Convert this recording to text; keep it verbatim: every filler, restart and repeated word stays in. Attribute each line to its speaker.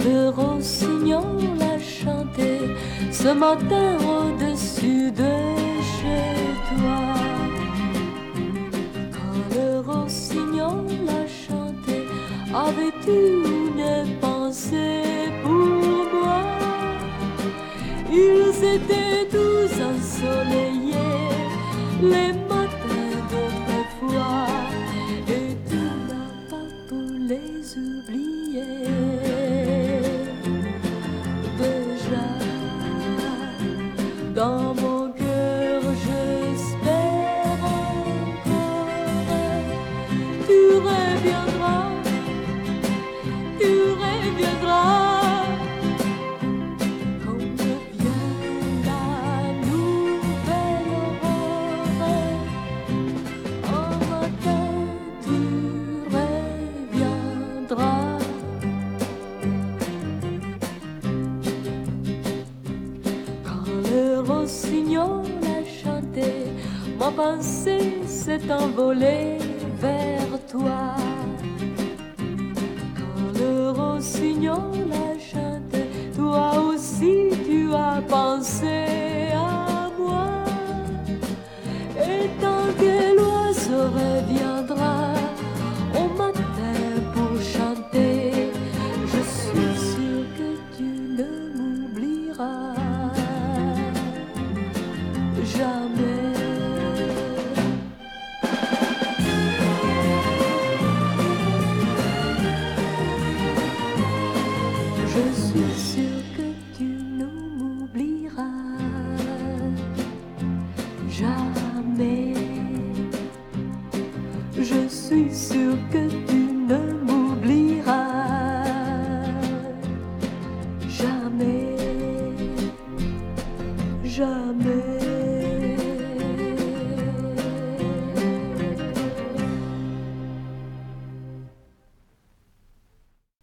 Speaker 1: le rossignol a chanté ce matin au-dessus de chez toi. Quand le rossignol a chanté, avais-tu une pensée pour moi? Ils étaient tous ensoleillés, les matins d'autrefois, et tu n'as pas pu les oublier. Déjà, dans mon cœur, j'espère encore, tu reviendras, tu reviendras. Ma pensée s'est envolée vers toi. Quand le rossignol